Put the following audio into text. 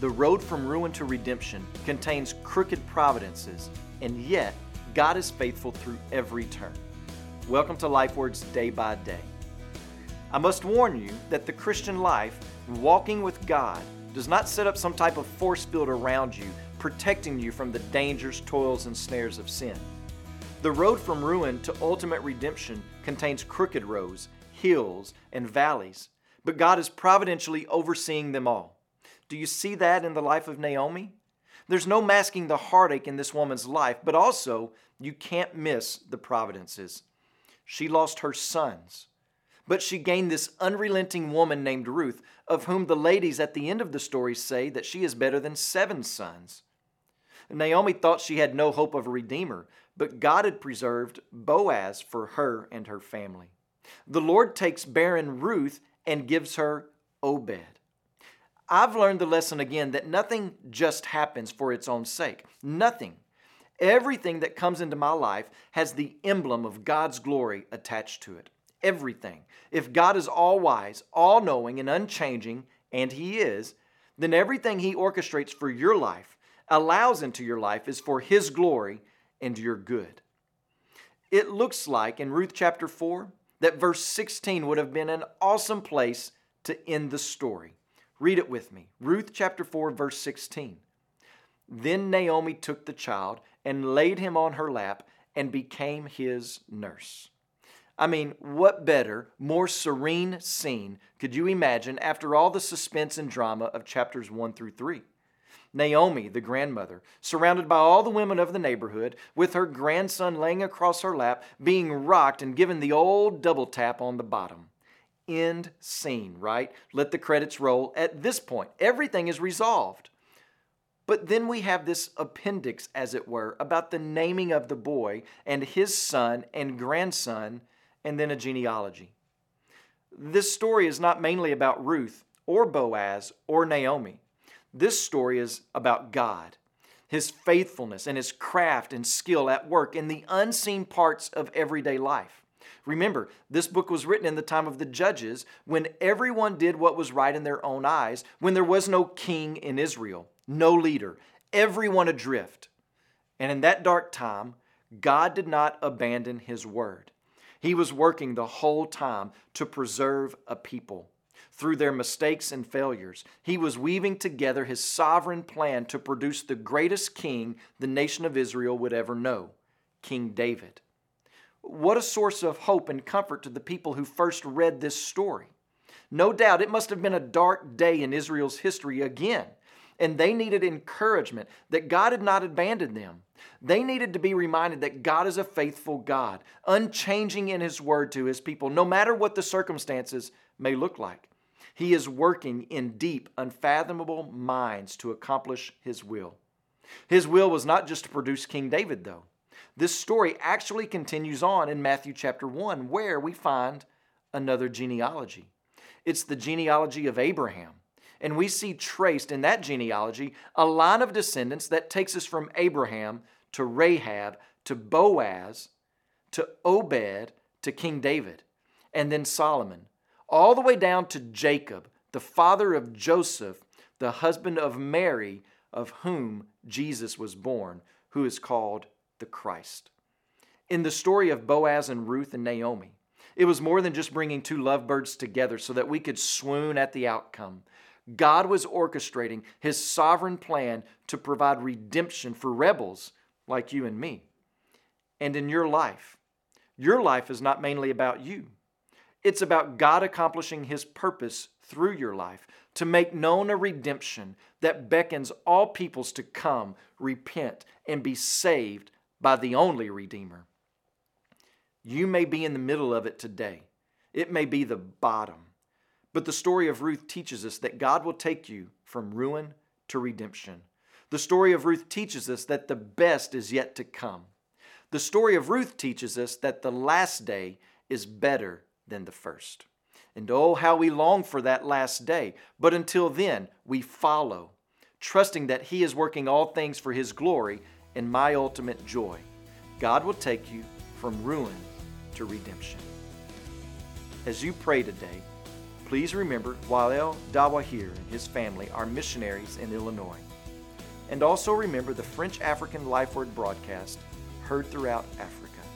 The road from ruin to redemption contains crooked providences, and yet God is faithful through every turn. Welcome to LifeWords Day by Day. I must warn you that the Christian life, walking with God, does not set up some type of force field around you, protecting you from the dangers, toils, and snares of sin. The road from ruin to ultimate redemption contains crooked roads, hills, and valleys, but God is providentially overseeing them all. Do you see that in the life of Naomi? There's no masking the heartache in this woman's life, but also you can't miss the providences. She lost her sons, but she gained this unrelenting woman named Ruth, of whom the ladies at the end of the story say that she is better than 7 sons. Naomi thought she had no hope of a redeemer, but God had preserved Boaz for her and her family. The Lord takes barren Ruth and gives her Obed. I've learned the lesson again that nothing just happens for its own sake. Nothing. Everything that comes into my life has the emblem of God's glory attached to it. Everything. If God is all-wise, all-knowing, and unchanging, and He is, then everything He orchestrates for your life, allows into your life, is for His glory and your good. It looks like in Ruth chapter 4 that verse 16 would have been an awesome place to end the story. Read it with me. Ruth chapter 4, verse 16. Then Naomi took the child and laid him on her lap and became his nurse. I mean, what better, more serene scene could you imagine after all the suspense and drama of chapters 1 through 3? Naomi, the grandmother, surrounded by all the women of the neighborhood, with her grandson laying across her lap, being rocked and given the old double tap on the bottom. End scene, right? Let the credits roll. At this point, everything is resolved. But then we have this appendix, as it were, about the naming of the boy and his son and grandson, and then a genealogy. This story is not mainly about Ruth or Boaz or Naomi. This story is about God, His faithfulness and His craft and skill at work in the unseen parts of everyday life. Remember, this book was written in the time of the Judges, when everyone did what was right in their own eyes, when there was no king in Israel, no leader, everyone adrift. And in that dark time, God did not abandon His word. He was working the whole time to preserve a people. Through their mistakes and failures, He was weaving together His sovereign plan to produce the greatest king the nation of Israel would ever know, King David. What a source of hope and comfort to the people who first read this story. No doubt it must have been a dark day in Israel's history again, and they needed encouragement that God had not abandoned them. They needed to be reminded that God is a faithful God, unchanging in His word to His people, no matter what the circumstances may look like. He is working in deep, unfathomable minds to accomplish His will. His will was not just to produce King David, though. This story actually continues on in Matthew chapter 1, where we find another genealogy. It's the genealogy of Abraham. And we see traced in that genealogy a line of descendants that takes us from Abraham to Rahab to Boaz to Obed to King David, and then Solomon, all the way down to Jacob, the father of Joseph, the husband of Mary, of whom Jesus was born, who is called the Christ. In the story of Boaz and Ruth and Naomi, it was more than just bringing 2 lovebirds together so that we could swoon at the outcome. God was orchestrating His sovereign plan to provide redemption for rebels like you and me. And in your life is not mainly about you. It's about God accomplishing His purpose through your life to make known a redemption that beckons all peoples to come, repent, and be saved by the only Redeemer. You may be in the middle of it today. It may be the bottom. But the story of Ruth teaches us that God will take you from ruin to redemption. The story of Ruth teaches us that the best is yet to come. The story of Ruth teaches us that the last day is better than the first. And oh, how we long for that last day. But until then, we follow, trusting that He is working all things for His glory and my ultimate joy. God will take you from ruin to redemption. As you pray today, Please remember Wael Dawahir and his family are missionaries in Illinois. And also remember the French African Life Word broadcast heard throughout Africa.